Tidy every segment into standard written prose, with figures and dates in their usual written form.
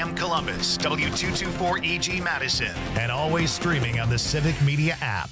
AM Columbus, W224EG Madison, and always streaming on the Civic Media app.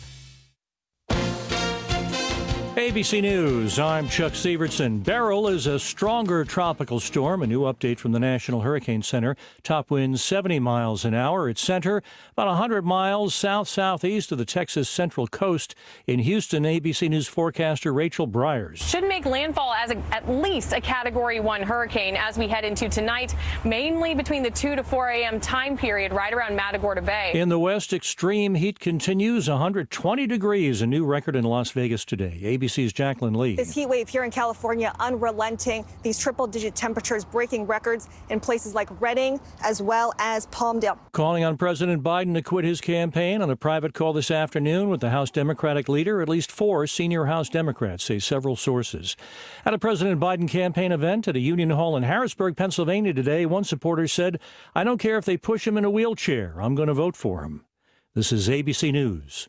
ABC News, I'm Chuck Sievertson. Beryl is a stronger tropical storm. A new update from the National Hurricane Center. Top winds 70 miles an hour. Its center about 100 miles south-southeast of the Texas Central Coast. In Houston, ABC News forecaster Rachel Bryars. Should make landfall as at least a Category 1 hurricane as we head into tonight, mainly between the 2 to 4 a.m. time period right around Matagorda Bay. In the west, extreme heat continues. 120 degrees, a new record in Las Vegas today. ABC's Jacqueline Lee. This heat wave here in California unrelenting. These triple-digit temperatures breaking records in places like Redding as well as Palmdale. Calling on President Biden to quit his campaign. On a private call this afternoon with the House Democratic leader, at least 4 senior House Democrats, say several sources. At a President Biden campaign event at a Union Hall in Harrisburg, Pennsylvania today, one supporter said, "I don't care if they push him in a wheelchair. I'm going to vote for him." This is ABC News.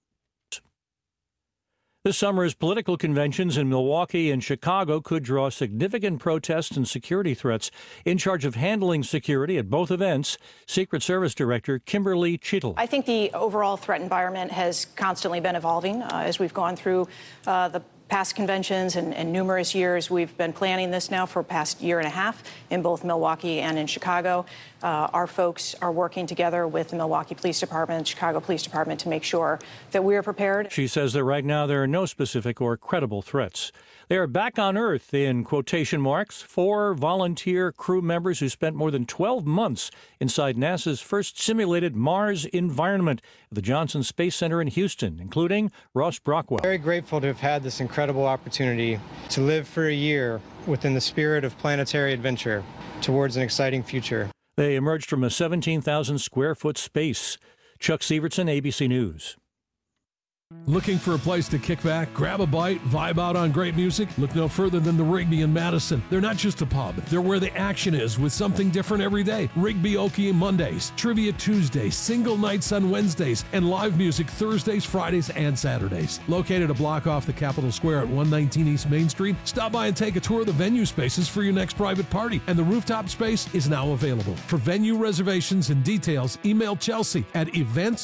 This summer's political conventions in Milwaukee and Chicago could draw significant protests and security threats. In charge of handling security at both events, Secret Service Director Kimberly Cheadle. I think the overall threat environment has constantly been evolving as we've gone through the past conventions and numerous years. We've been planning this now for the past year and a half in both Milwaukee and in Chicago. Our folks are working together with the Milwaukee Police Department, Chicago Police Department to make sure that we are prepared. She says that right now there are no specific or credible threats. They are back on Earth, in quotation marks, 4 volunteer crew members who spent more than 12 months inside NASA's first simulated Mars environment at the Johnson Space Center in Houston, including Ross Brockwell. Very grateful to have had this incredible opportunity to live for a year within the spirit of planetary adventure towards an exciting future. They emerged from a 17,000 square foot space. Chuck Sievertson, ABC News. Looking for a place to kick back, grab a bite, vibe out on great music? Look no further than the Rigby in Madison. They're not just a pub, they're where the action is with something different every day. Rigby Okie Mondays, Trivia Tuesdays, single nights on Wednesdays, and live music Thursdays, Fridays, and Saturdays. Located a block off the Capitol Square at 119 East Main Street, stop by and take a tour of the venue spaces for your next private party, and the rooftop space is now available. For venue reservations and details, email Chelsea at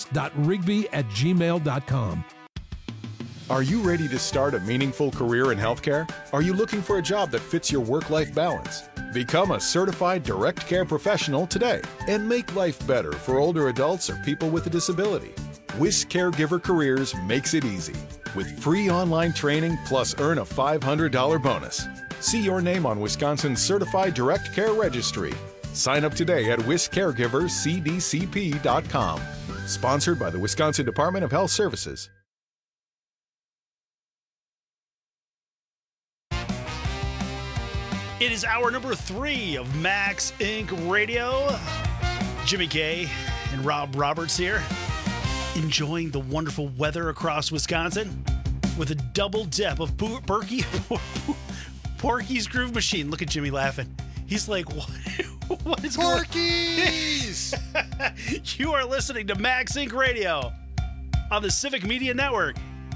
events.rigby@gmail.com. Are you ready to start a meaningful career in healthcare? Are you looking for a job that fits your work-life balance? Become a certified direct care professional today and make life better for older adults or people with a disability. WISC Caregiver Careers makes it easy with free online training plus earn a $500 bonus. See your name on Wisconsin's Certified Direct Care Registry. Sign up today at wisccaregiverscdcp.com. Sponsored by the Wisconsin Department of Health Services. It is hour number 3 of Max Inc. Radio. Jimmy K and Rob Roberts here, enjoying the wonderful weather across Wisconsin with a double dip of Porky's Groove Machine. Look at Jimmy laughing. He's like, what is Porky's? You are listening to Max Inc. Radio on the Civic Media Network.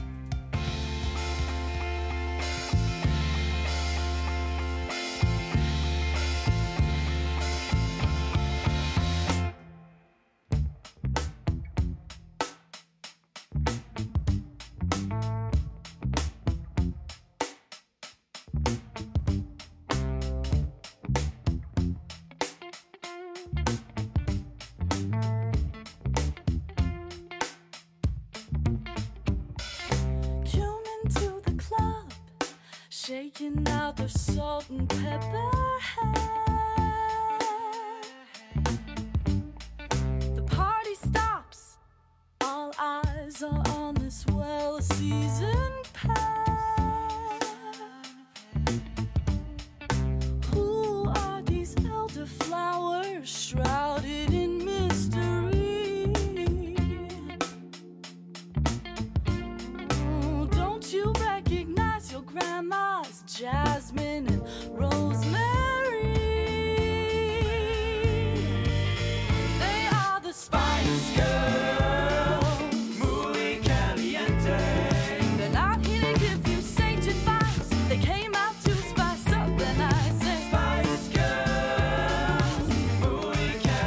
Shaking out the salt and pepper hair. The party stops. All eyes are on this well-seasoned pair. Who are these elderflowers shrouded in mystery? Don't you recognize your grandma's jasmine and rosemary? They are the Spice Girls, muy caliente. They're not here to give you sage advice. They came out to spice up the night. Spice Girls, muy caliente.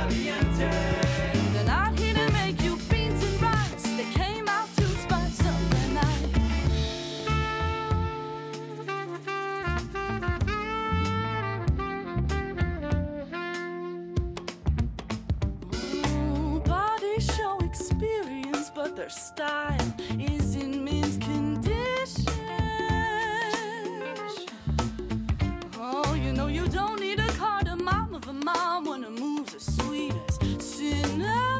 their style is in mint condition. Oh, you know you don't need a cardamom of a mom when her moves are sweet as cinnamon.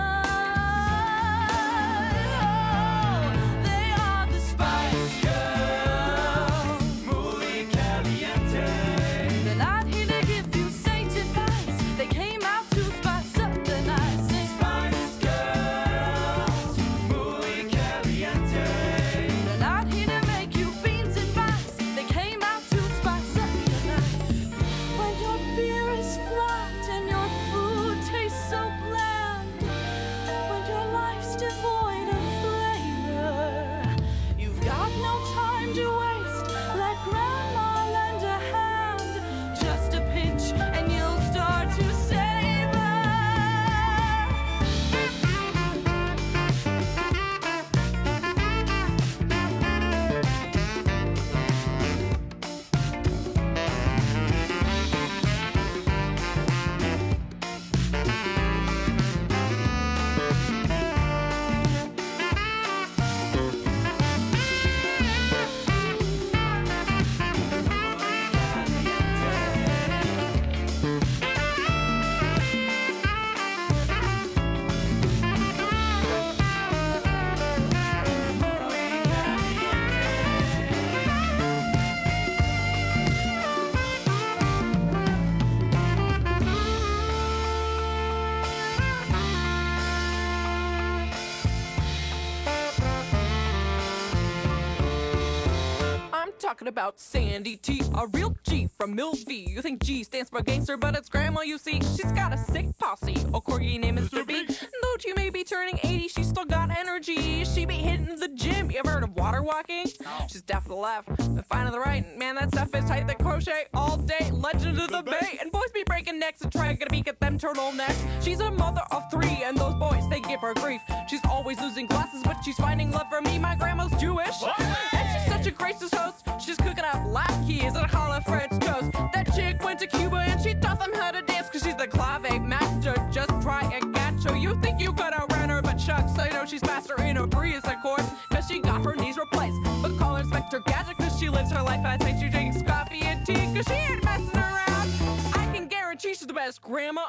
Talking about Sandy T, a real G from Mill V. You think G stands for gangster, but it's grandma, you see. She's got a sick posse, a corgi named Mr. B. Though she may be turning 80, she's still got energy. She be hitting the gym. You ever heard of water walking? She's deaf to the left and fine to the right. Man, that stuff is tight. They crochet all day. Legend of the Bay. And boys be breaking necks and trying to beak at them turtlenecks. She's a mother of 3, and those boys, they give her grief. She's always losing classes, but she's finding love for me. My grandma's Jewish. And she's such a gracious host. She's cooking up latkes at Hollow French toast. That chick went to Cuba and she taught them how to dance, cause she's the clave master. Just try and gacho. You think you could outrun her, but shucks, I know she's master in a breeze, of course, cause she got her knees replaced. But call her Inspector Gadget, cause she lives her life as she drinks coffee and tea, cause she ain't messing around. I can guarantee she's the best grandma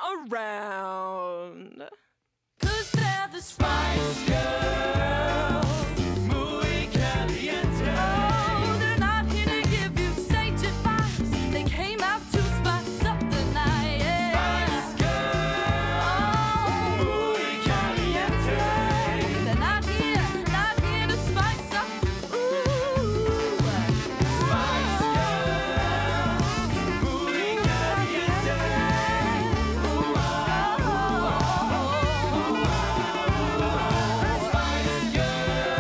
around. Cause they're the Spice Girls. Muy caliente. Oh, they're not here to give you sage advice. They came out to spice up the night. Yeah. Spice Girls. Oh, muy caliente. They're not here to spice up. Ooh. Spice Girls. Muy caliente. Ooh, oh, oh, oh, oh. Spice Girls.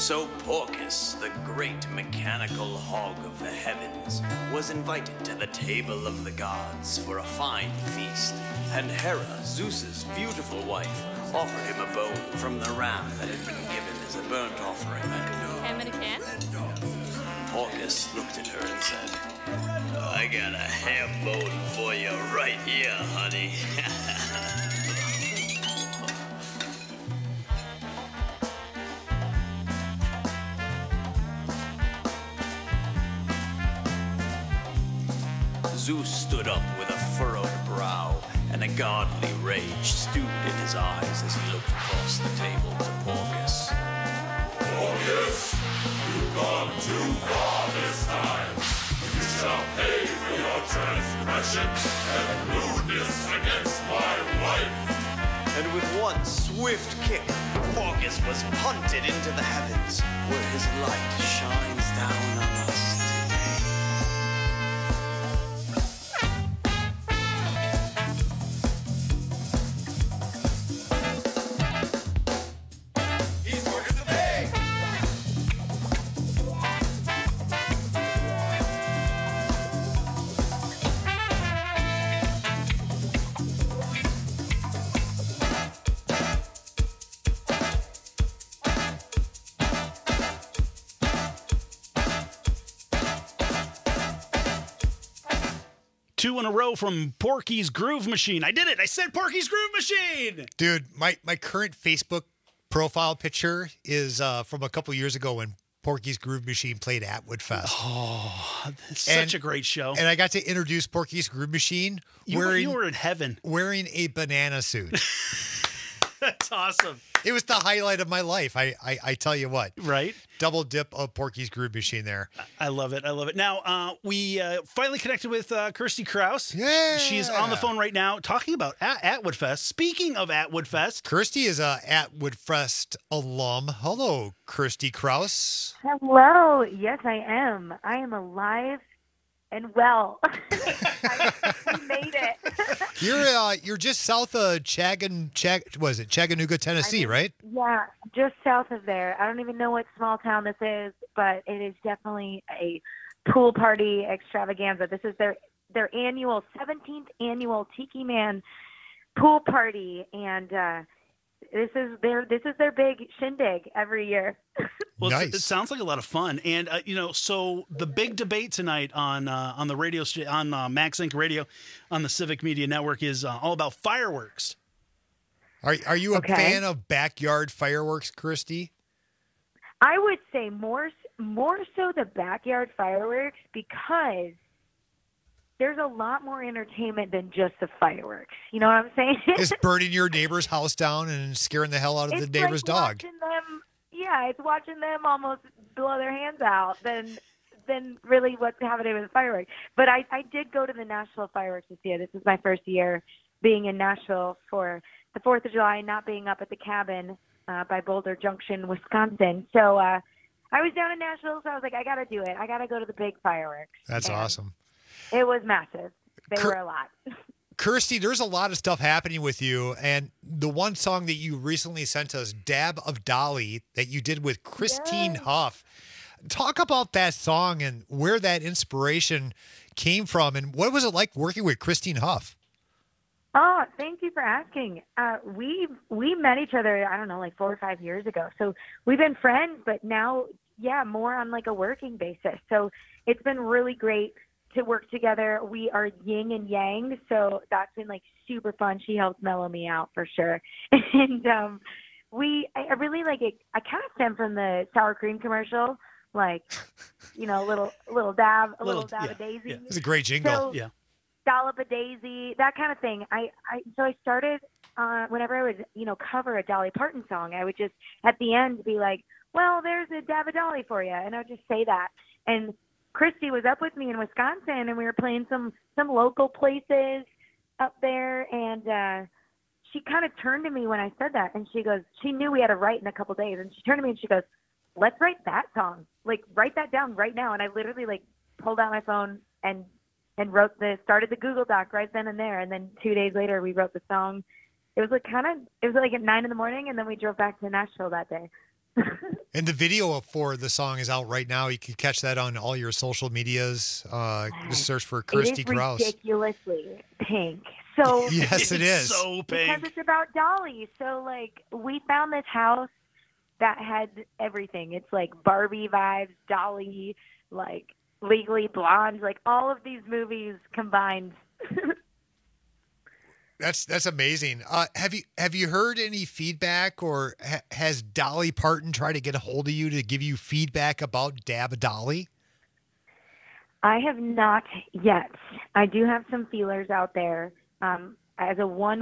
So Porcus, the great mechanical hog of the heavens, was invited to the table of the gods for a fine feast, and Hera, Zeus's beautiful wife, offered him a bone from the ram that had been given as a burnt offering at noon. Ham in a can? Porcus looked at her and said, I got a ham bone for you right here, honey. Zeus stood up with a furrowed brow, and a godly rage stewed in his eyes as he looked across the table to Porcus. Porcus, you've gone too far this time. You shall pay for your transgression and rudeness against my wife. And with one swift kick, Porcus was punted into the heavens, where his light shines down on us today. Two in a row from Porky's Groove Machine. I did it. I said Porky's Groove Machine. Dude, my current Facebook profile picture is from a couple years ago when Porky's Groove Machine played Atwood Fest. Oh, it's such a great show. And I got to introduce Porky's Groove Machine You were in heaven. Wearing a banana suit. That's awesome. It was the highlight of my life. I tell you what. Right? Double dip of Porky's Groove Machine there. I love it. I love it. Now, we finally connected with Kirsty Kraus. Yeah. She's on the phone right now talking about Atwood Fest. Speaking of Atwood Fest. Kirsty is a Atwood Fest alum. Hello, Kirsty Kraus. Hello. Yes, I am. I am alive and well. We made it. You're just south of Chattanooga, Tennessee, right? Yeah, just south of there. I don't even know what small town this is, but it is definitely a pool party extravaganza. This is their annual 17th annual Tiki Man pool party, and this is their big shindig every year. Well, nice. It sounds like a lot of fun, and so the big debate tonight on the radio on Max Inc. Radio on the Civic Media Network is all about fireworks. Are you a fan of backyard fireworks, Kirsty? I would say more so the backyard fireworks, because there's a lot more entertainment than just the fireworks. You know what I'm saying? It's burning your neighbor's house down and scaring the hell out of the neighbor's dog. It's watching them almost blow their hands out than really what's happening with the fireworks. But I did go to the Nashville fireworks this year. This is my first year being in Nashville for the 4th of July, not being up at the cabin by Boulder Junction, Wisconsin. So I was down in Nashville, so I was like, I got to do it. I got to go to the big fireworks. That's awesome. It was massive. They were a lot. Kirsty, there's a lot of stuff happening with you, and the one song that you recently sent us, Dab of Dolly, that you did with Christine Huff. Talk about that song and where that inspiration came from, and what was it like working with Christine Huff? Oh, thank you for asking. We met each other, I don't know, like 4 or 5 years ago. So we've been friends, but now, more on like a working basis. So it's been really great to work together. We are yin and yang, so that's been like super fun. She helps mellow me out for sure. And I really like it. I kind of stem from the sour cream commercial, like, little dab of daisy. Yeah. It's a great jingle. So, dollop of daisy, that kind of thing. So I started whenever I would cover a Dolly Parton song, I would just at the end be like, well, there's a dab of Dolly for you, and I would just say that. And Christy was up with me in Wisconsin, and we were playing some local places up there, and she kind of turned to me when I said that, and she goes, she knew we had to write in a couple days, and she turned to me and she goes, let's write that song. Like, write that down right now. And I literally like pulled out my phone and started the Google Doc right then and there, and then 2 days later we wrote the song. It was like at 9 a.m, and then we drove back to Nashville that day. And the video for the song is out right now. You can catch that on all your social medias. Just search for Christy Krause. It is ridiculously pink. So yes, it is. So because pink. it's about Dolly. So like we found this house that had everything. It's like Barbie vibes, Dolly, like Legally Blonde, like all of these movies combined. That's amazing. Have you heard any feedback, or has Dolly Parton tried to get a hold of you to give you feedback about Dab Dolly? I have not yet. I do have some feelers out there. As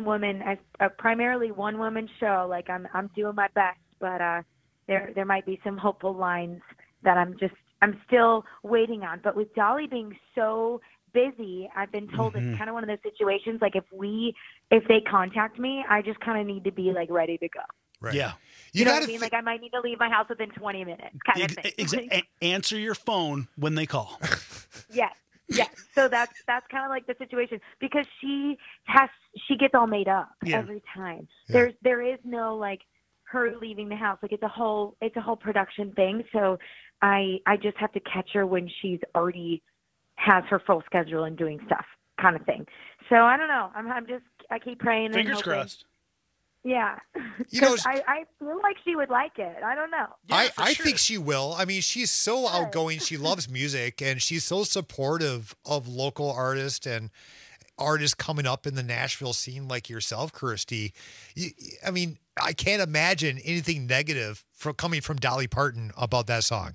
a primarily one woman show, like I'm doing my best, but there might be some hopeful lines that I'm still waiting on. But with Dolly being so busy, I've been told it's kind of one of those situations, like if they contact me, I just kind of need to be like ready to go. Right. Yeah. You know what I mean? Like I might need to leave my house within 20 minutes kind of thing. Answer your phone when they call. Yes. So that's kind of like the situation, because she gets all made up every time. Yeah. There is no like her leaving the house. Like it's a whole production thing. So I just have to catch her when she's already has her full schedule and doing stuff kind of thing. So I don't know. I keep praying. Fingers and hoping. crossed. Yeah. You know, I feel like she would like it. I don't know. I think she will. I mean, she's so outgoing. She loves music, and she's so supportive of local artists and artists coming up in the Nashville scene like yourself, Christy. I mean, I can't imagine anything negative coming from Dolly Parton about that song.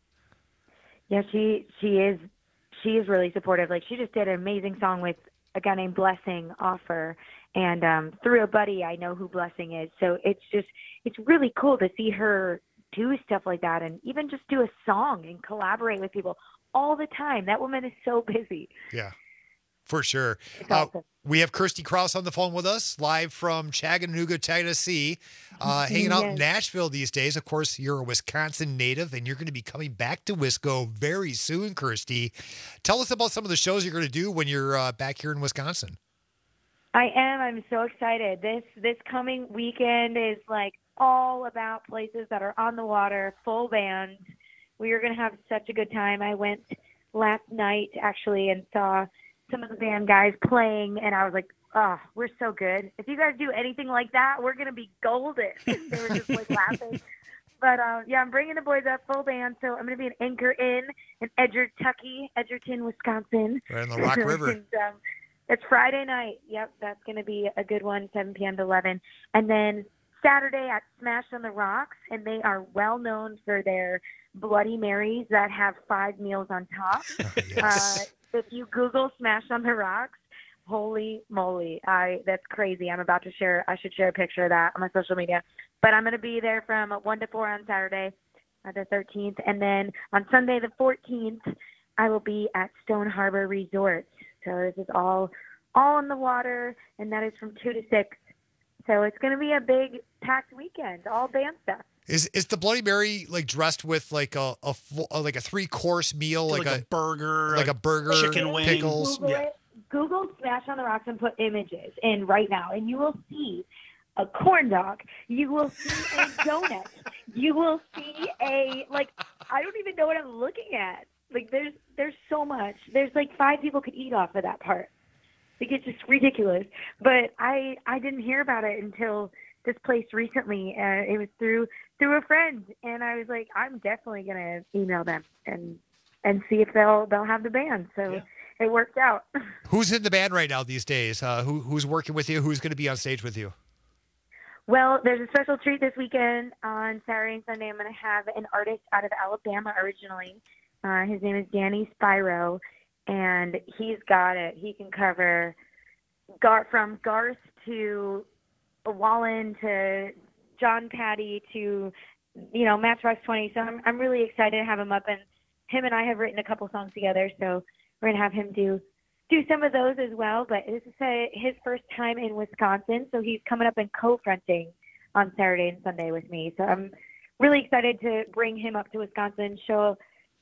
Yeah, she is really supportive. Like she just did an amazing song with a guy named Blessing Offer, and through a buddy I know who Blessing is. So it's really cool to see her do stuff like that, and even just do a song and collaborate with people all the time. That woman is so busy. Yeah, for sure. Awesome. We have Christy Krause on the phone with us, live from Chattanooga, Tennessee, hanging out in Nashville these days. Of course, you're a Wisconsin native, and you're going to be coming back to Wisco very soon, Christy. Tell us about some of the shows you're going to do when you're back here in Wisconsin. I am. I'm so excited. This coming weekend is like all about places that are on the water, full band. We are going to have such a good time. I went last night, actually, and saw some of the band guys playing, and I was like, oh, we're so good. If you guys do anything like that, we're going to be golden. They were just like laughing. But yeah, I'm bringing the boys up full band, so I'm going to be an Anchor Inn in Edgerton, Wisconsin. Right on the Rock River. And, it's Friday night. Yep, that's going to be a good one, 7 p.m. to 11. And then Saturday at Smash on the Rocks, and they are well known for their Bloody Marys that have 5 meals on top. Yes. If you Google Smash on the Rocks, holy moly, that's crazy. I should share a picture of that on my social media. But I'm going to be there from 1 to 4 on Saturday, the 13th. And then on Sunday, the 14th, I will be at Stone Harbor Resort. So this is all on the water, and that is from 2 to 6. So it's going to be a big packed weekend, all band stuff. Is the Bloody Mary like dressed with like a 3-course meal, like a burger, chicken wing, pickles? Google Smash on the Rocks and put images in right now, and you will see a corn dog. You will see a donut. You will see I don't even know what I'm looking at. Like there's so much. There's like 5 people could eat off of that part. Like it's just ridiculous. But I didn't hear about it until this place recently. It was through a friend, and I was like, I'm definitely gonna email them and see if they'll have the band. So it worked out. Who's in the band right now these days? Who's working with you? Who's going to be on stage with you? Well, there's a special treat this weekend. On Saturday and Sunday, I'm going to have an artist out of Alabama originally. His name is Danny Spyro, and he's got it. He can cover from Garth to Wallen to John Patty to, Matchbox 20. So I'm really excited to have him up, and him and I have written a couple songs together. So we're going to have him do some of those as well. But this is his first time in Wisconsin, so he's coming up and co-fronting on Saturday and Sunday with me. So I'm really excited to bring him up to Wisconsin, show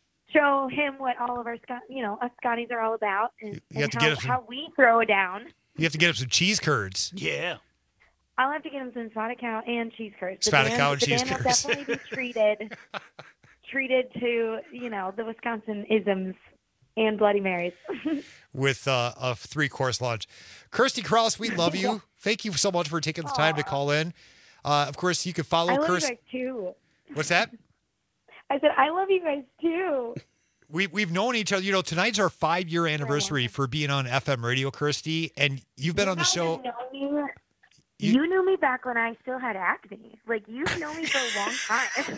him what all of our us Scotties are all about, and how we throw it down. You have to get him some cheese curds. Yeah. I'll have to get him some spotted cow and cheese curds. Spotted cow and the cheese band will curds. definitely be treated to, the Wisconsin isms and Bloody Marys. With a 3-course lunch. Kirsty Krause, we love you. Thank you so much for taking the time to call in. Of course, you can follow I love Kirsty. you guys too. What's that? I said I love you guys too. We've known each other. Tonight's our 5-year anniversary for being on FM radio, Kirsty, and you've been on the show. You knew me back when I still had acne. Like, you've known me for a long time.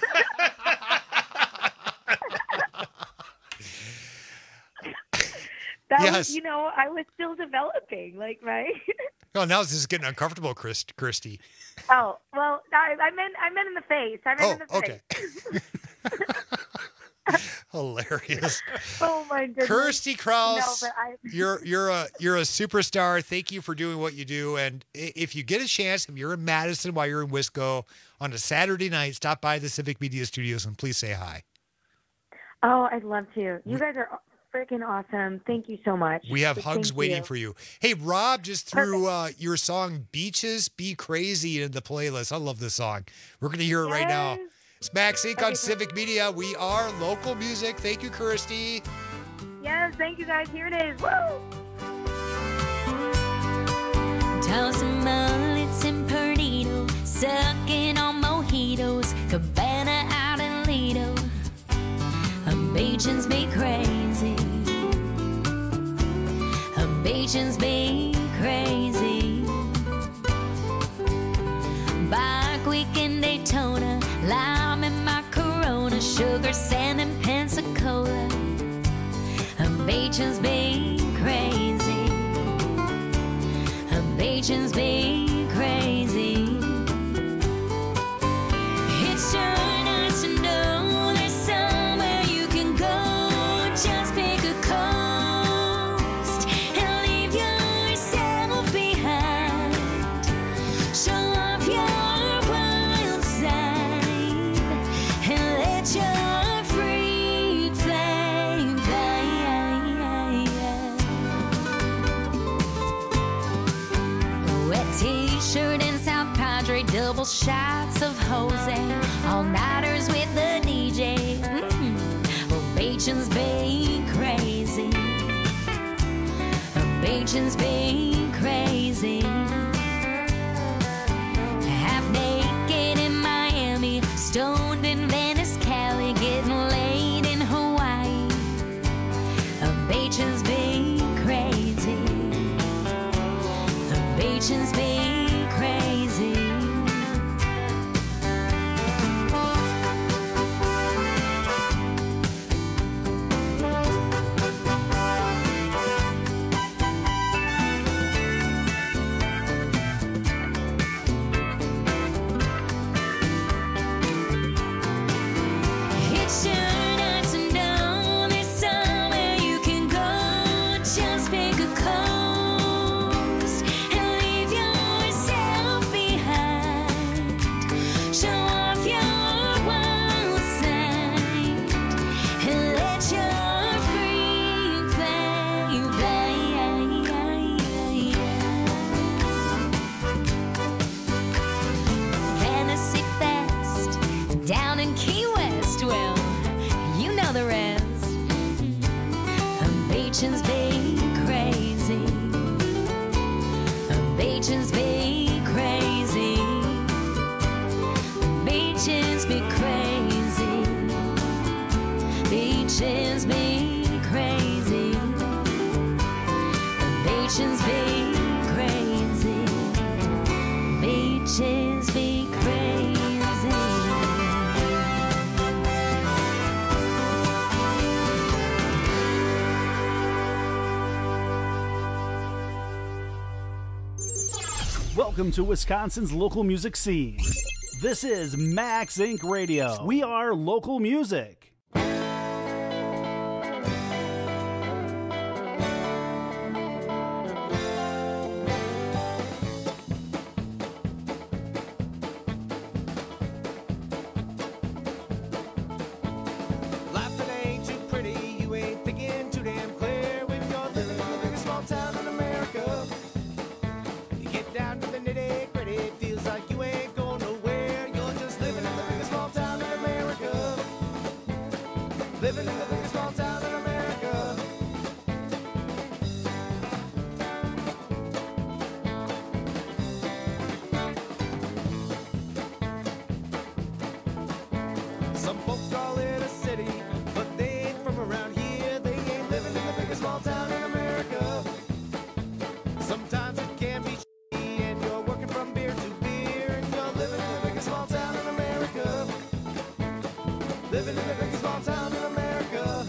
That was, I was still developing, right? Oh, now this is getting uncomfortable, Kirsty. Oh, well, I meant in the face. I meant in the face. Okay. Hilarious. Oh my goodness. Kirsty Krause, No, but you're a superstar. Thank you for doing what you do. And if you get a chance, if you're in Madison while you're in Wisco on a Saturday night, stop by the Civic Media Studios and please say hi. Oh, I'd love to. You guys are freaking awesome. Thank you so much. We have hugs waiting for you. Hey, Rob just threw your song Beaches Be Crazy in the playlist. I love this song. We're going to hear it right now. It's Max Inc. on Civic Media. We are local music. Thank you, Kirsty. Yes, thank you guys. Here it is. Woo! Tossing mullets and Perdido, sucking on mojitos, Cabana out in Lido. Beaches be crazy. Beaches be crazy. Bike week in Daytona, lime in my Corona, sugar, sand, and Pensacola. Beaches be crazy. Beaches be crazy. It's sure nice to know there's somewhere you can go. Just pick a coast and leave yourself behind. Show off your wild side and let your freak flame fly. Wet t-shirt and South Padre, double shots of Jose, all-nighters with the DJ. Well, Beachin's be crazy. Beachin's be crazy. Half naked in Miami, stoned in Venice, Cali, getting laid in Hawaii. Beachin's be crazy. Beachin's be crazy. It's sure nice to know there's somewhere you can go. Just pick a coast and leave yourself behind. Show off your wild side and let your freak flame fly. Fantasy Fest down in Key West. Well, you know the rest. Beachin's be crazy. Beachin's be crazy. Beaches be crazy. Beaches be crazy. Beaches be crazy. Beaches be crazy. Welcome to Wisconsin's local music scene. This is Max Inc. Radio. We are local music. Life that ain't too pretty, you ain't thinking too damn clear when you're living in the biggest small town in America. You get down to the nitty gritty, it feels Some folks call it a city, but they ain't from around here. They ain't living in the biggest small town in America. Sometimes it can be shitty, and you're working from beer to beer, and you're living in the biggest small town in America. Living in the biggest small town in America.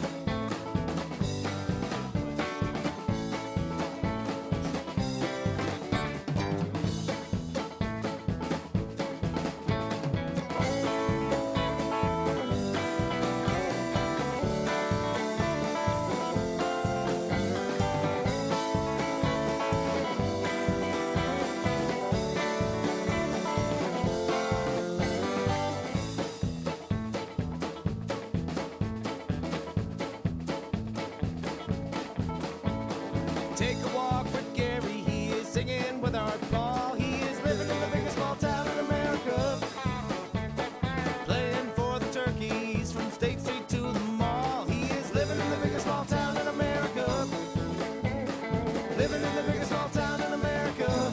Take a walk with Gary, he is singing with our Paul. He is living in the biggest small town in America. Playing for the turkeys from State Street to the mall. He is living in the biggest small town in America. Living in the biggest small town in America.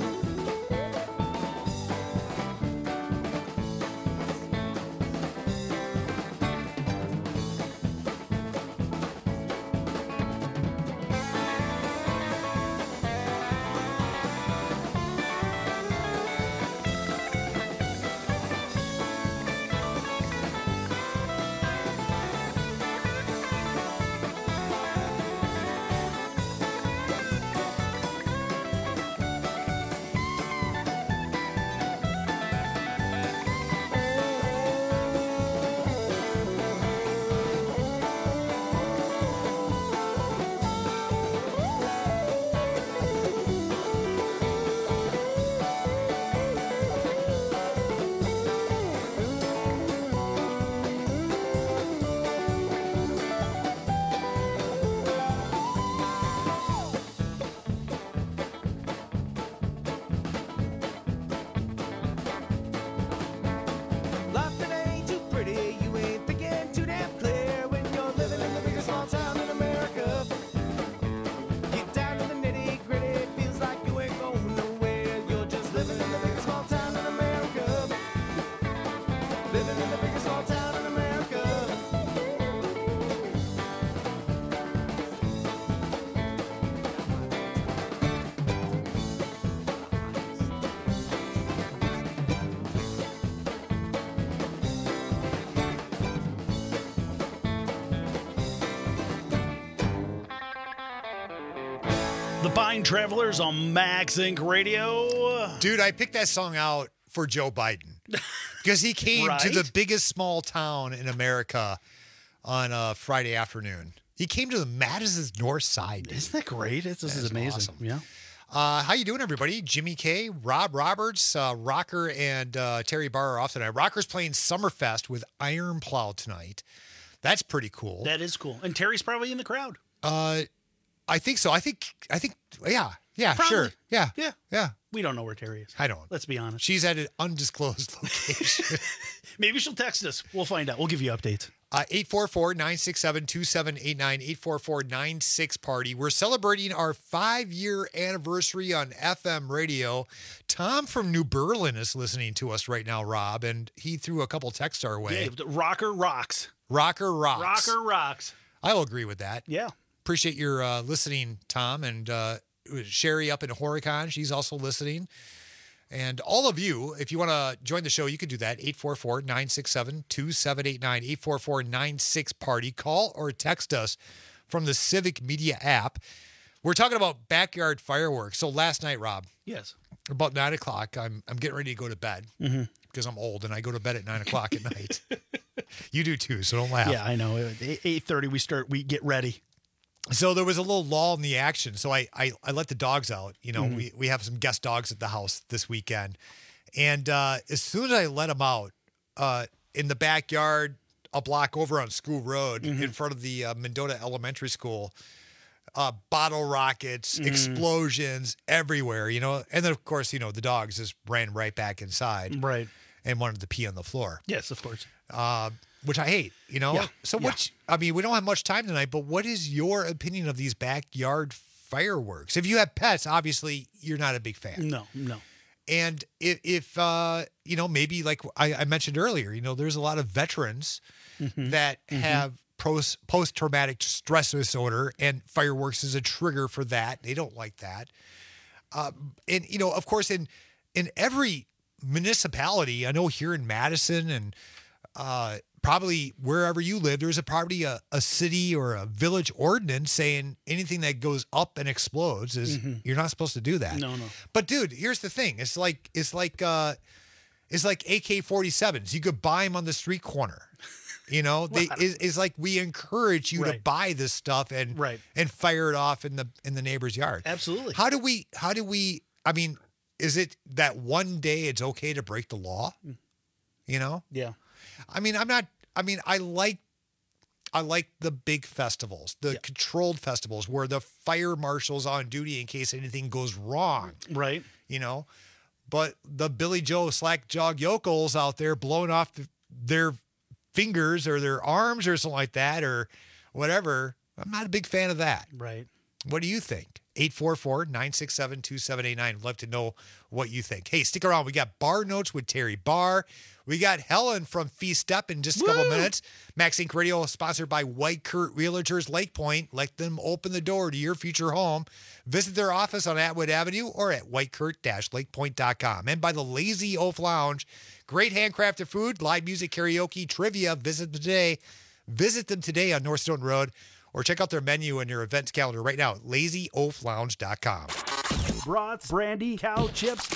Life that ain't too pretty, you ain't thinking too damn clear when you're living in the biggest small town in America. Get down to the nitty gritty, feels like you ain't going nowhere. You're just living in the biggest small town in America. Living in the biggest small town in America. The Pine Travelers on Max Inc. Radio. Dude, I picked that song out for Joe Biden because he came to the biggest small town in America on a Friday afternoon. He came to the Madison's North Side. Dude. Isn't that great? This is amazing. Awesome. Yeah. How you doing, everybody? Jimmy K, Rob Roberts, Rocker, and Terry Barr are off tonight. Rocker's playing Summerfest with Iron Plow tonight. That's pretty cool. That is cool. And Terry's probably in the crowd. I think so. I think, yeah, Probably. sure. Yeah. Yeah. We don't know where Terry is. I don't. Let's be honest. She's at an undisclosed location. Maybe she'll text us. We'll find out. We'll give you updates. 844-967-2789, 844-96-PARTY. We're celebrating our 5-year anniversary on FM radio. Tom from New Berlin is listening to us right now, Rob, and he threw a couple texts our way. Yeah, Rocker rocks. Rocker rocks. Rocker rocks. I will agree with that. Yeah. Appreciate your listening, Tom, and Sherry up in Horicon. She's also listening. And all of you, if you want to join the show, you can do that. 844-967-2789, 844-96-PARTY. Call or text us from the Civic Media app. We're talking about backyard fireworks. So last night, Rob. Yes. About 9 o'clock, I'm getting ready to go to bed because I'm old and I go to bed at 9 o'clock at night. You do too, so don't laugh. Yeah, I know. At 8:30 we get ready. So there was a little lull in the action. So I let the dogs out. You know, we have some guest dogs at the house this weekend. And as soon as I let them out in the backyard, a block over on School Road in front of the Mendota Elementary School, bottle rockets, explosions everywhere, you know. And then, of course, you know, the dogs just ran right back inside. Right. And wanted to pee on the floor. Yes, of course. Which I hate, you know? Yeah. So I mean, we don't have much time tonight, but what is your opinion of these backyard fireworks? If you have pets, obviously you're not a big fan. No. And if maybe like I mentioned earlier, there's a lot of veterans that have post-traumatic stress disorder, and fireworks is a trigger for that. They don't like that. And, of course, in every municipality, I know here in Madison and probably wherever you live, there's probably a city or a village ordinance saying anything that goes up and explodes is you're not supposed to do that. No. But dude, here's the thing. It's like AK-47s. You could buy them on the street corner. It's like we encourage you to buy this stuff and fire it off in the neighbor's yard. Absolutely. How do we? I mean, is it that one day it's okay to break the law? Yeah. I mean, I like the big festivals, the controlled festivals where the fire marshal's on duty in case anything goes wrong. Right. But the Billy Joe slack jog yokels out there blowing off their fingers or their arms or something like that or whatever, I'm not a big fan of that. Right. What do you think? 844-967-2789. I'd love to know what you think. Hey, stick around. We got Bar Notes with Terry Barr. We got Helen from Feast Step in just a couple minutes. Max Inc. Radio is sponsored by White Kurt Realtors Lake Point. Let them open the door to your future home. Visit their office on Atwood Avenue or at whitekurt-lakepoint.com. And by the Lazy Oaf Lounge. Great handcrafted food, live music, karaoke, trivia. Visit them today on Northstone Road. Or check out their menu and their events calendar right now at lazyoaflounge.com. Brats, brandy, cow chips,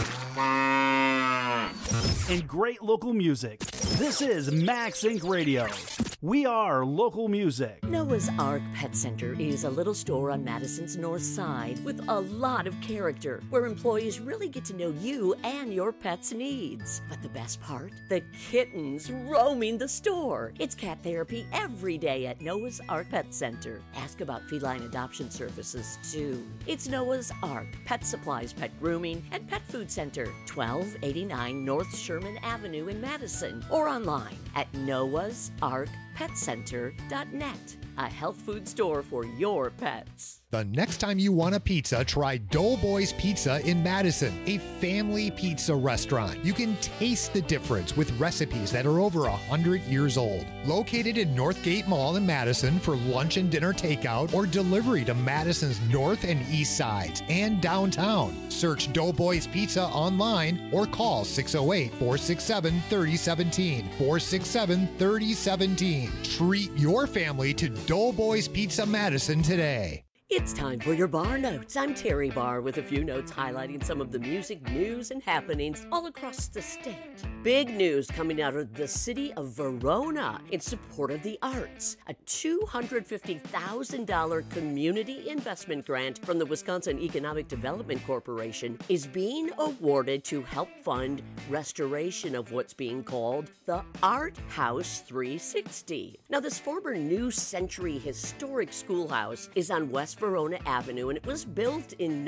and great local music. This is Max Inc. Radio. We are local music. Noah's Ark Pet Center is a little store on Madison's north side with a lot of character, where employees really get to know you and your pet's needs. But the best part? The kittens roaming the store. It's cat therapy every day at Noah's Ark Pet Center. Ask about feline adoption services, too. It's Noah's Ark Pet Supplies, Pet Grooming, and Pet Food Center, 1289 North Sherman Avenue in Madison, or online at noahsarkpetcenter.net. A health food store for your pets. The next time you want a pizza, try Doughboys Pizza in Madison, a family pizza restaurant. You can taste the difference with recipes that are over 100 years old. Located in Northgate Mall in Madison for lunch and dinner takeout or delivery to Madison's north and east sides and downtown. Search Doughboys Pizza online or call 608-467-3017. 467-3017. Treat your family to Doughboys Pizza Madison today. It's time for your Bar Notes. I'm Terry Barr with a few notes highlighting some of the music news and happenings all across the state. Big news coming out of the city of Verona in support of the arts. A $250,000 community investment grant from the Wisconsin Economic Development Corporation is being awarded to help fund restoration of what's being called the Art House 360. Now, this former New Century historic schoolhouse is on West Verona Avenue, and it was built in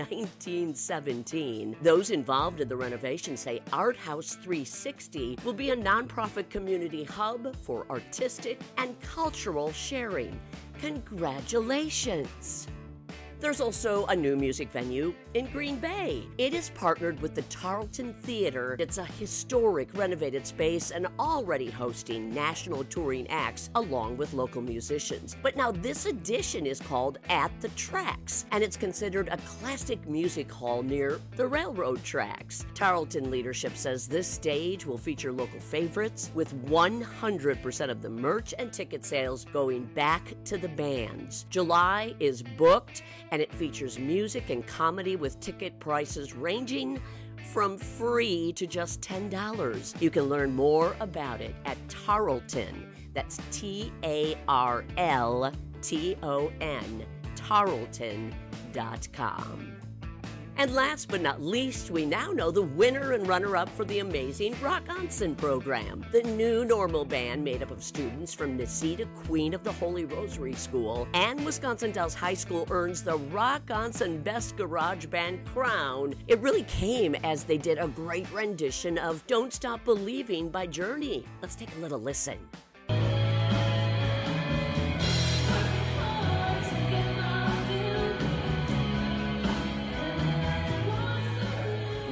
1917. Those involved in the renovation say Art House 360 will be a nonprofit community hub for artistic and cultural sharing. Congratulations! There's also a new music venue in Green Bay. It is partnered with the Tarleton Theater. It's a historic renovated space and already hosting national touring acts along with local musicians. But now this edition is called At the Tracks, and it's considered a classic music hall near the railroad tracks. Tarleton leadership says this stage will feature local favorites, with 100% of the merch and ticket sales going back to the bands. July is booked, and it features music and comedy with ticket prices ranging from free to just $10. You can learn more about it at Tarleton. That's Tarleton, Tarleton.com. And last but not least, we now know the winner and runner-up for the amazing Rock Onsen program. The new normal band made up of students from Necedah Queen of the Holy Rosary School and Wisconsin Dells High School earns the Rock Onsen Best Garage Band crown. It really came as they did a great rendition of Don't Stop Believing by Journey. Let's take a little listen.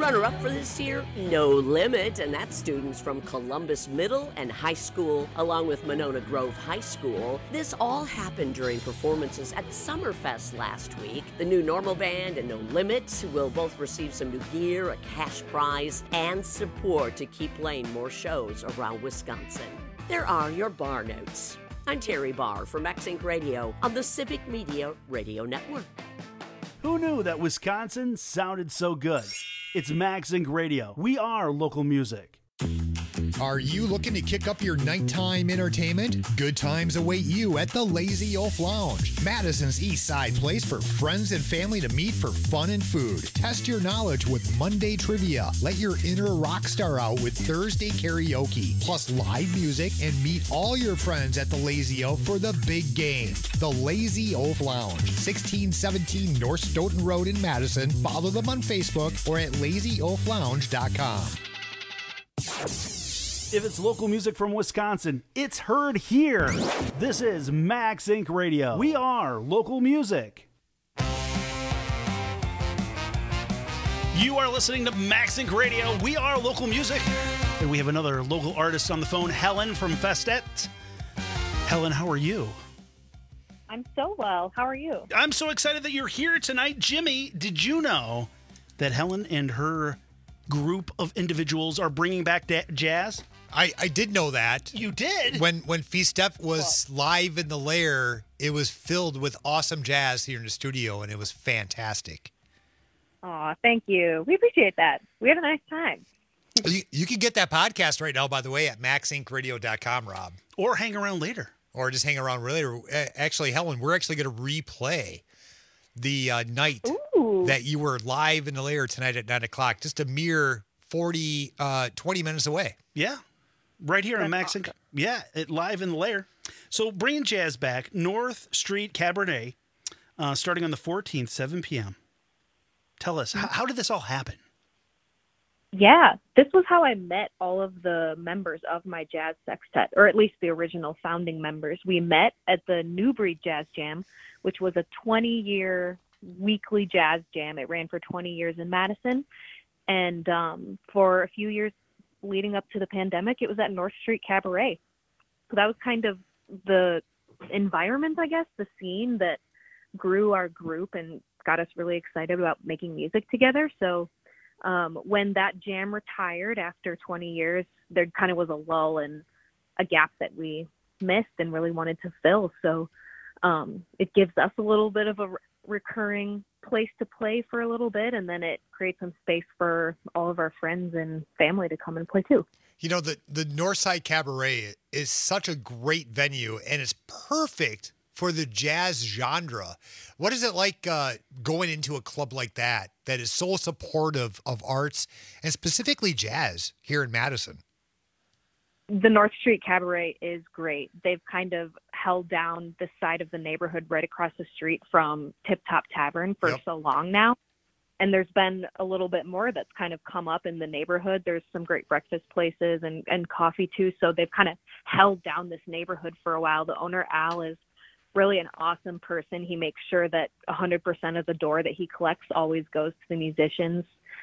Runner-up for this year, No Limit, and that's students from Columbus Middle and High School, along with Monona Grove High School. This all happened during performances at Summerfest last week. The New Normal Band and No Limit will both receive some new gear, a cash prize, and support to keep playing more shows around Wisconsin. There are your bar notes. I'm Terry Barr for Max Inc. Radio on the Civic Media Radio Network. Who knew that Wisconsin sounded so good? It's Max Inc. Radio. We are local music. Are you looking to kick up your nighttime entertainment? Good times await you at the Lazy Oaf Lounge, Madison's East Side place for friends and family to meet for fun and food. Test your knowledge with Monday trivia. Let your inner rock star out with Thursday karaoke, plus live music, and meet all your friends at the Lazy Oaf for the big game. The Lazy Oaf Lounge, 1617 North Stoughton Road in Madison. Follow them on Facebook or at lazyoaflounge.com. If it's local music from Wisconsin, it's heard here. This is Max Inc. Radio. We are local music. You are listening to Max Inc. Radio. We are local music. And we have another local artist on the phone, Helen from Festet. Helen, how are you? I'm so well. How are you? I'm so excited that you're here tonight. Jimmy, did you know that Helen and her group of individuals are bringing back jazz? I did know that. You did? When Festet was live in the Lair, it was filled with awesome jazz here in the studio, and it was fantastic. Aw, thank you. We appreciate that. We had a nice time. You can get that podcast right now, by the way, at maxincradio.com, Rob. Or hang around later. Or just hang around later. Actually, Helen, we're actually going to replay the night that you were live in the Lair tonight at 9 o'clock. Just a mere 20 minutes away. Yeah. Right here on Max Inc. Yeah, live in the Lair. So bringing jazz back, North Street Cabaret, starting on the 14th, 7 p.m. Tell us, how did this all happen? Yeah, this was how I met all of the members of my jazz sextet, or at least the original founding members. We met at the Newbury Jazz Jam, which was a 20-year weekly jazz jam. It ran for 20 years in Madison. And for a few years leading up to the pandemic, it was at North Street Cabaret. So that was kind of the environment, I guess, the scene that grew our group and got us really excited about making music together. So when that jam retired after 20 years, there kind of was a lull and a gap that we missed and really wanted to fill. So it gives us a little bit of a recurring place to play for a little bit, and then it creates some space for all of our friends and family to come and play too. You know, the Northside Cabaret is such a great venue, and it's perfect for the jazz genre. What is it like going into a club like that is so supportive of arts and specifically jazz here in Madison? The North Street Cabaret is great. They've kind of held down the side of the neighborhood right across the street from Tip Top Tavern for so long now. And there's been a little bit more that's kind of come up in the neighborhood. There's some great breakfast places and coffee too. So they've kind of held down this neighborhood for a while. The owner, Al, is really an awesome person. He makes sure that 100% of the door that he collects always goes to the musicians.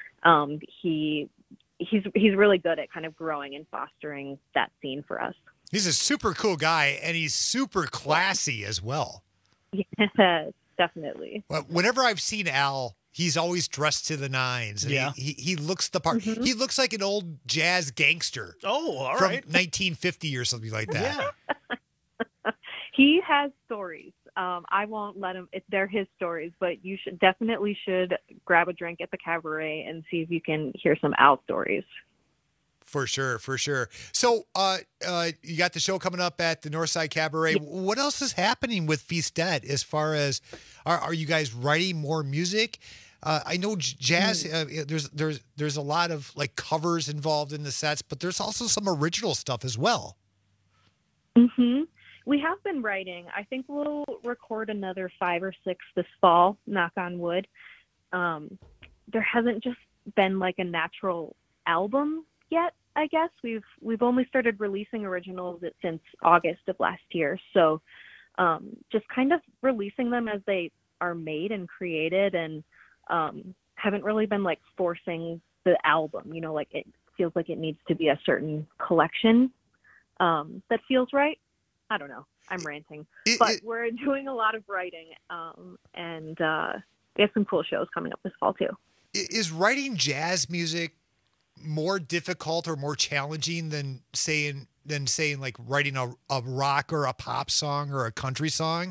He's really good at kind of growing and fostering that scene for us. He's a super cool guy, and he's super classy as well. Yeah, definitely. Well, whenever I've seen Al, he's always dressed to the nines. And he looks the part. Mm-hmm. He looks like an old jazz gangster. Oh, all from right. 1950 or something like that. Yeah. He has stories. I won't let him. They're his stories, but you should definitely grab a drink at the cabaret and see if you can hear some Al stories. For sure, for sure. So you got the show coming up at the Northside Cabaret. Yep. What else is happening with Festet as far as are you guys writing more music? I know jazz. There's a lot of like covers involved in the sets, but there's also some original stuff as well. Mm-hmm. We have been writing. I think we'll record another 5 or 6 this fall, knock on wood. There hasn't just been like a natural album yet, I guess. We've only started releasing originals since August of last year. So just kind of releasing them as they are made and created, and haven't really been like forcing the album. You know, like it feels like it needs to be a certain collection that feels right. I don't know. I'm ranting, but we're doing a lot of writing, and we have some cool shows coming up this fall too. Is writing jazz music more difficult or more challenging than saying like writing a rock or a pop song or a country song?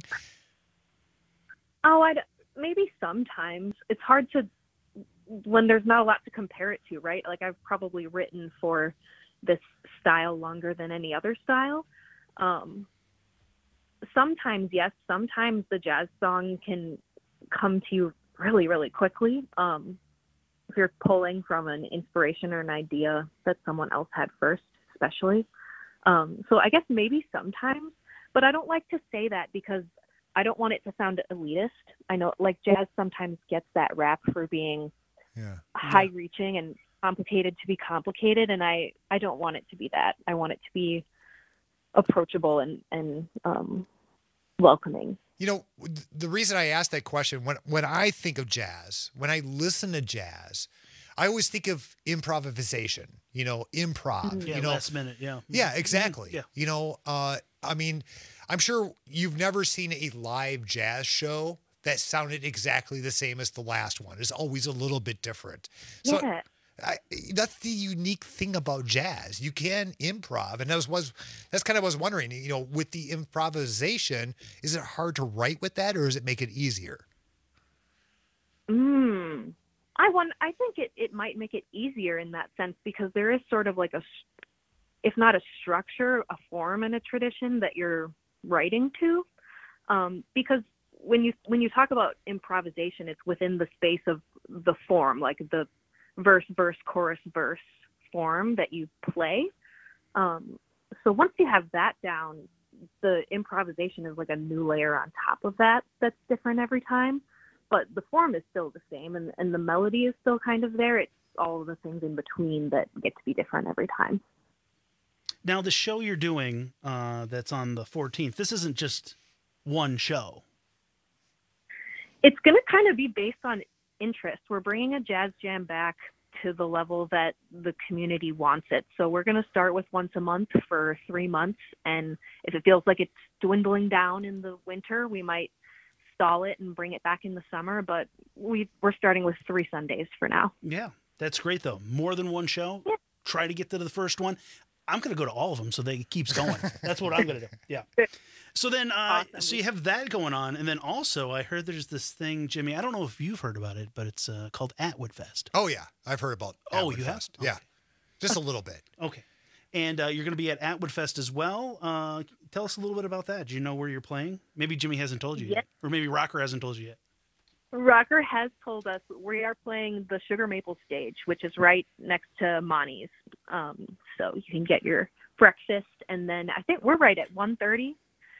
Oh, maybe sometimes. It's hard to, when there's not a lot to compare it to, right? Like I've probably written for this style longer than any other style. Sometimes, yes. Sometimes the jazz song can come to you really, really quickly. If you're pulling from an inspiration or an idea that someone else had first, especially. So I guess maybe sometimes, but I don't like to say that because I don't want it to sound elitist. I know like jazz sometimes gets that rap for being high reaching and complicated to be complicated. And I don't want it to be that. I want it to be approachable and welcoming. You know, the reason I asked that question, when I think of jazz, when I listen to jazz, I always think of improvisation, you know, improv. Yeah, you know, last minute, yeah. Yeah, exactly. Yeah. You know, I mean, I'm sure you've never seen a live jazz show that sounded exactly the same as the last one. It's always a little bit different. So Yeah. that's the unique thing about jazz. You can improv. And that's kind of what I was wondering, you know, with the improvisation, is it hard to write with that or does it make it easier? I think it might make it easier in that sense because there is sort of like if not a structure, a form and a tradition that you're writing to. Because when you talk about improvisation, it's within the space of the form, like the verse, chorus, verse form that you play. So once you have that down, the improvisation is like a new layer on top of that that's different every time. But the form is still the same and the melody is still kind of there. It's all of the things in between that get to be different every time. Now, the show you're doing that's on the 14th, this isn't just one show. It's going to kind of be based on interest. We're bringing a jazz jam back to the level that the community wants it. So we're going to start with once a month for 3 months. And if it feels like it's dwindling down in the winter, we might stall it and bring it back in the summer. But we're starting with 3 Sundays for now. Yeah, that's great, though. More than one show. Yeah. Try to get to the first one. I'm going to go to all of them so they it keeps going. That's what I'm going to do. Yeah. So then, Awesome. so you have that going on. And then also I heard there's this thing, Jimmy, I don't know if you've heard about it, but it's called Atwood Fest. Oh, yeah. I've heard about Atwood you have? Fest. Yeah. Just a little bit. Okay. And you're going to be at Atwood Fest as well. Tell us a little bit about that. Do you know where you're playing? Maybe Jimmy hasn't told you yet. Or maybe Rocker hasn't told you yet. Rocker has told us we are playing the Sugar Maple stage, which is right next to Monty's. So you can get your breakfast, and then I think we're right at 1:30.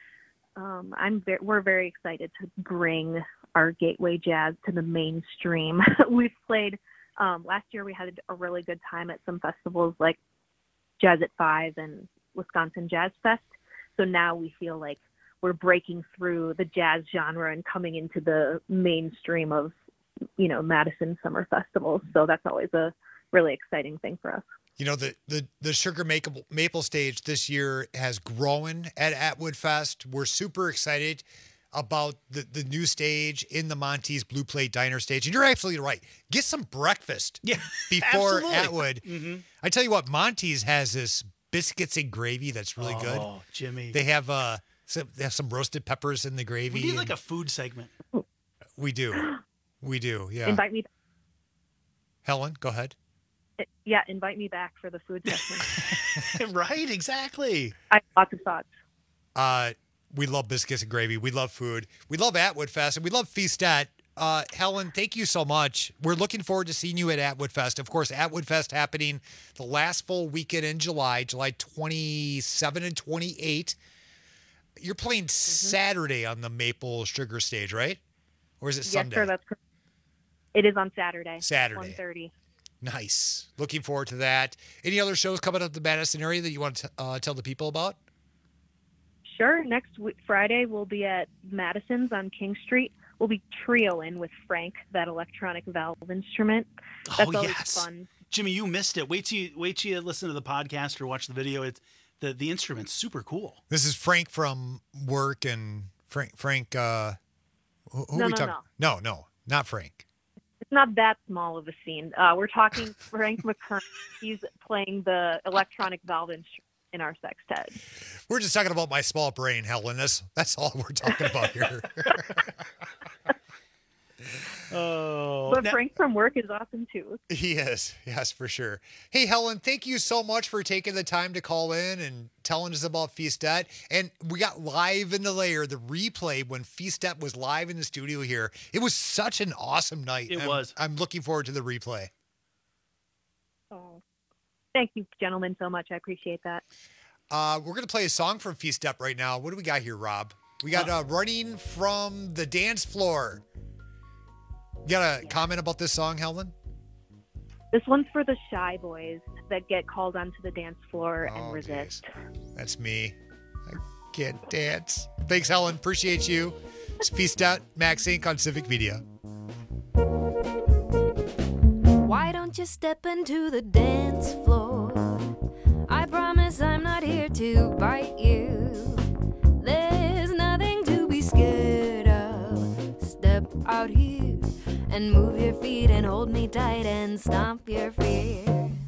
We're very excited to bring our gateway jazz to the mainstream. We've played last year. We had a really good time at some festivals like Jazz at 5 and Wisconsin Jazz Fest. So now we feel like we're breaking through the jazz genre and coming into the mainstream of, you know, Madison summer festivals. So that's always a really exciting thing for us. You know, the Sugar Maple stage this year has grown at Atwood Fest. We're super excited about the new stage in the Monty's Blue Plate Diner stage. And you're absolutely right. Get some breakfast before absolutely. Atwood. Mm-hmm. I tell you what, Monty's has this biscuits and gravy that's really good. Oh, Jimmy. They have some roasted peppers in the gravy. We need like a food segment. We do. We do, yeah. Invite me. Helen, go ahead. Yeah, invite me back for the food section. Right, exactly. I have lots of thoughts. We love biscuits and gravy. We love food. We love Atwood Fest, and we love Feastet. Helen, thank you so much. We're looking forward to seeing you at Atwood Fest. Of course, Atwood Fest happening the last full weekend in July 27 and 28. You're playing Saturday on the Maple Sugar stage, right? Or is it Sunday? Yes, sir, that's correct. It is on Saturday. Saturday. 1:30. Nice. Looking forward to that. Any other shows coming up in the Madison area that you want to tell the people about? Sure. Next Friday, we'll be at Madison's on King Street. We'll be trioing with Frank, that electronic valve instrument. That's always fun. Jimmy, you missed it. Wait till you listen to the podcast or watch the video. It's the instrument's super cool. This is Frank from work, and Frank. Who are we talking? No, not Frank. It's not that small of a scene. We're talking Frank McKern. He's playing the electronic valve instrument in our sextet. We're just talking about my small brain, Helen. That's all we're talking about here. But Frank from work is awesome too. He is. Yes, for sure. Hey, Helen, thank you so much for taking the time to call in and telling us about Feastet. And we got Live in the Lair, the replay when Feastet was live in the studio here. It was such an awesome night. It was. I'm looking forward to the replay. Oh, thank you, gentlemen, so much. I appreciate that. We're going to play a song from Feastet right now. What do we got here, Rob? We got Running from the Dance Floor. You got a comment about this song, Helen? This one's for the shy boys that get called onto the dance floor and resist. Geez. That's me. I can't dance. Thanks, Helen. Appreciate you. It's Feastet, Max Inc. on Civic Media. Why don't you step into the dance floor? I promise I'm not here to bite you. There's nothing to be scared of. Step out here and move your feet and hold me tight and stomp your fear.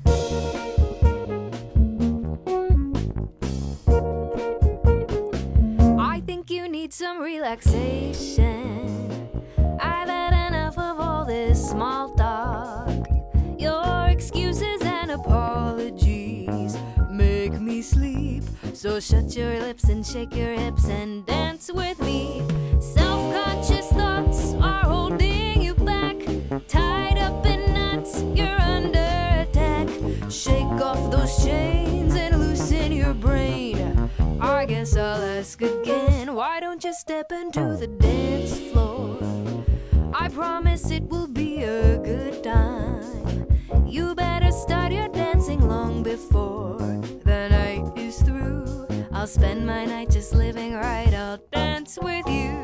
I think you need some relaxation. I've had enough of all this small talk. Your excuses and apologies make me sleep. So shut your lips and shake your hips and dance with me. Self-conscious thoughts are holding you back. Tied up in knots, you're under attack. Shake off those chains and loosen your brain. I guess I'll ask again. Why don't you step into the dance floor? I promise it will be a good time. You better start your dancing long before the night is through. I'll spend my night just living right. I'll dance with you.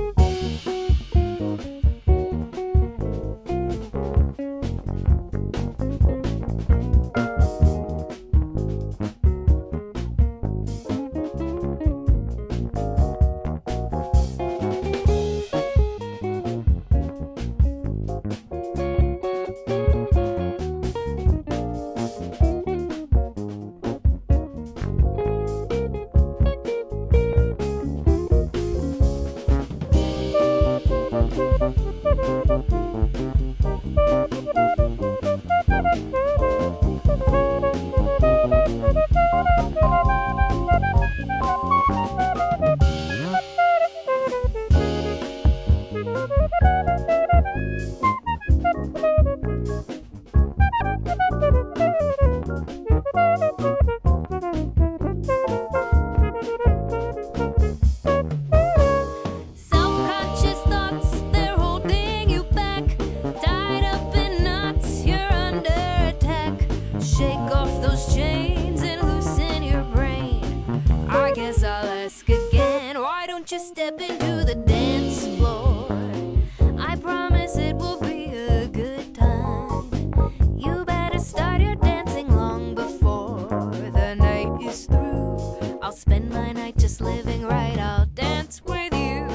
Self-conscious thoughts, they're holding you back. Tied up in knots, you're under attack. Shake off those chains and loosen your brain. I guess I'll ask again. Why don't you step into the dance floor? I promise it will be a good time. You better start your dancing long before the night is through. I'll spend my night just living right. I'll dance with you.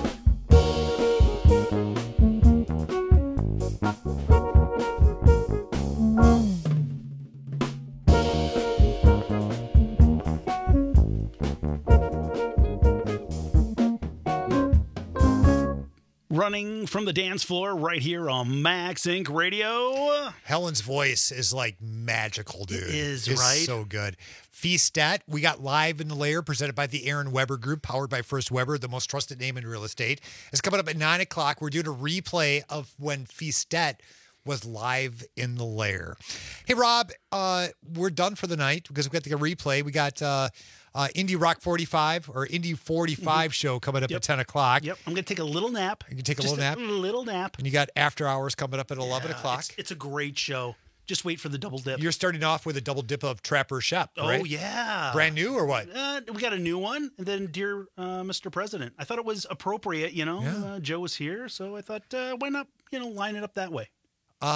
Running from the dance floor right here on Max Inc. Radio. Helen's voice is like magical, dude. It is, it's right? So good. Feastet, we got Live in the Lair, presented by the Aaron Weber Group, powered by First Weber, the most trusted name in real estate. It's coming up at 9 o'clock. We're doing a replay of when Feastet was live in the Lair. Hey, Rob, we're done for the night because we got the replay. We got Indie Rock 45 or Indie 45 show coming up at 10 o'clock. Yep, I'm going to take a little nap. You can take a Just little nap. A little nap. And you got After Hours coming up at 11 o'clock. It's a great show. Just wait for the double dip. You're starting off with a double dip of Trapper Shep, right? Oh, yeah. Brand new or what? We got a new one. And then Dear Mr. President. I thought it was appropriate, you know. Yeah. Joe was here, so I thought, why not, line it up that way?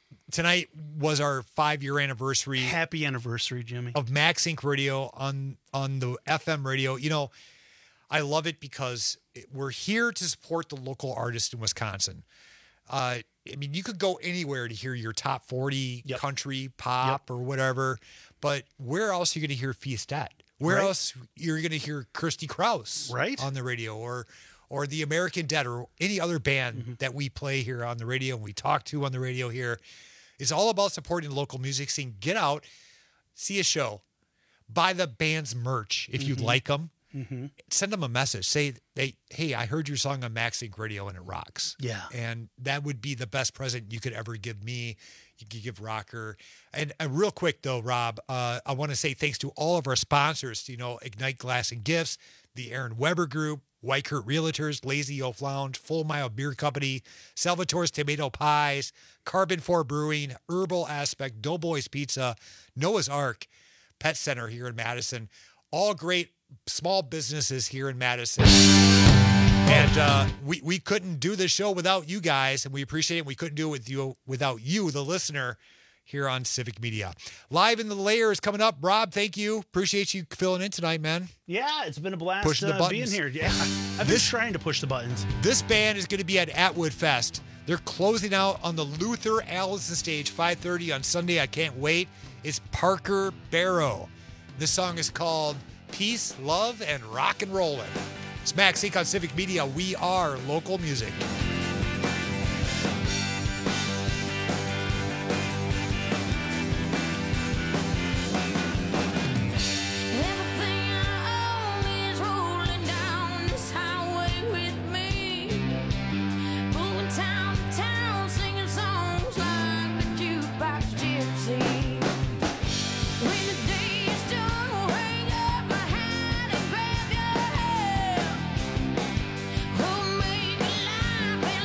tonight was our 5-year anniversary. Happy anniversary, Jimmy. Of Max Inc. Radio on the FM radio. You know, I love it because we're here to support the local artists in Wisconsin. I mean, you could go anywhere to hear your top 40 country, pop, or whatever, but where else are you going to hear Fiestet? Where else you're going to hear Kirsty Krause on the radio, or the American Dead, or any other band that we play here on the radio and we talk to on the radio here. It's all about supporting the local music scene. Get out, see a show, buy the band's merch if you like them. Send them a message. Say, hey, I heard your song on Max Inc. Radio and it rocks. Yeah. And that would be the best present you could ever give me. You could give Rocker. And real quick, though, Rob, I want to say thanks to all of our sponsors, Ignite Glass and Gifts, the Aaron Weber Group, Whitekurt Realtors, Lazy Oaf Lounge, Full Mile Beer Company, Salvatore's Tomato Pies, Carbon 4 Brewing, Herbal Aspect, Doughboys Pizza, Noah's Ark, Pet Center here in Madison. All great small businesses here in Madison. And we couldn't do this show without you guys, and we appreciate it. We couldn't do it without you, the listener, here on Civic Media. Live in the Layer is coming up. Rob, thank you. Appreciate you filling in tonight, man. Yeah, it's been a blast being here. Yeah, I've been trying to push the buttons. This band is going to be at Atwood Fest. They're closing out on the Luther Allison stage, 5:30 on Sunday. I can't wait. It's Parker Barrow. This song is called Peace, Love, and Rock and Rollin'. It's Max Inc. on Civic Media. We are local music. Hold me alive.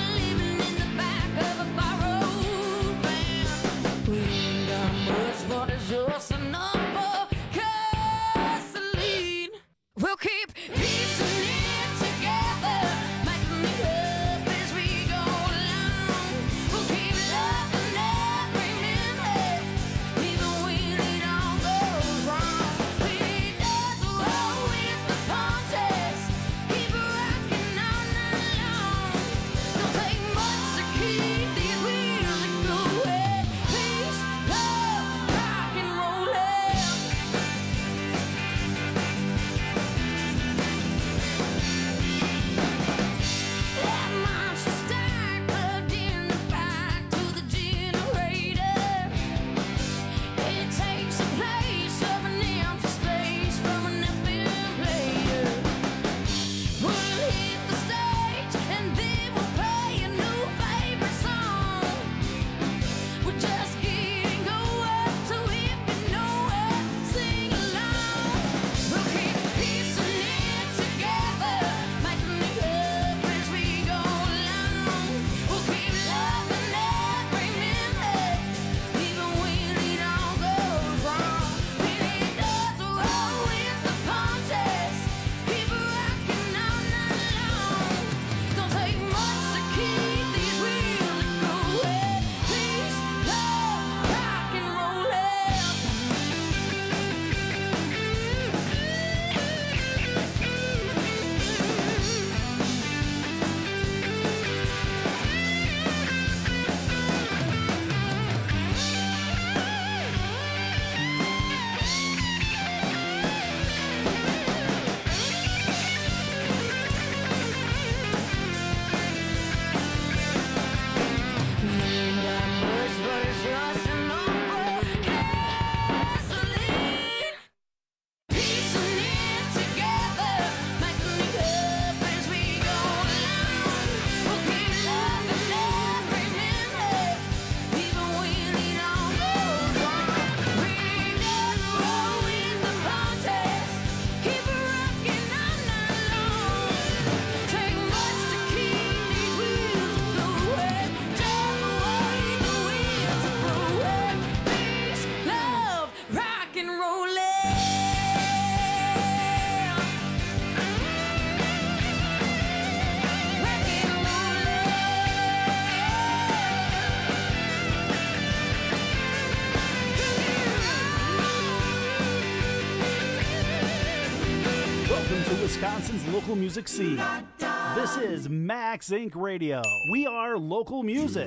Welcome to Wisconsin's local music scene. This is Max Inc. Radio. We are local music.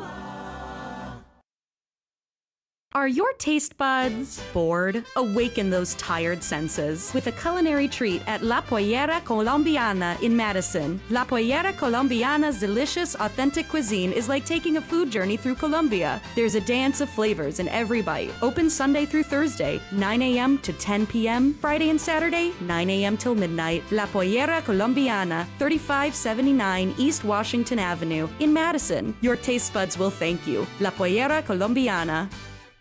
Are your taste buds bored? Awaken those tired senses with a culinary treat at La Pollera Colombiana in Madison. La Pollera Colombiana's delicious, authentic cuisine is like taking a food journey through Colombia. There's a dance of flavors in every bite. Open Sunday through Thursday, 9 a.m. to 10 p.m. Friday and Saturday, 9 a.m. till midnight. La Pollera Colombiana, 3579 East Washington Avenue in Madison. Your taste buds will thank you. La Pollera Colombiana.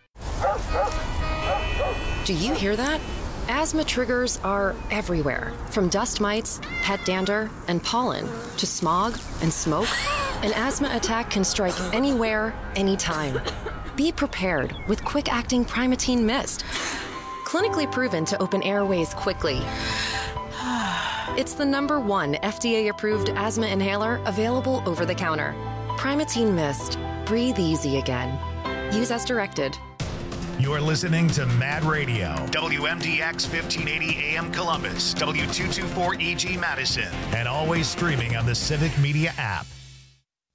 Do you hear that? Asthma triggers are everywhere, from dust mites, pet dander, and pollen, to smog and smoke. An asthma attack can strike anywhere, anytime. Be prepared with quick-acting Primatene Mist. Clinically proven to open airways quickly. It's the #1 FDA-approved asthma inhaler available over the counter. Primatene Mist. Breathe easy again. Use as directed. You're listening to Mad Radio, WMDX 1580 AM Columbus, W224 EG Madison, and always streaming on the Civic Media app.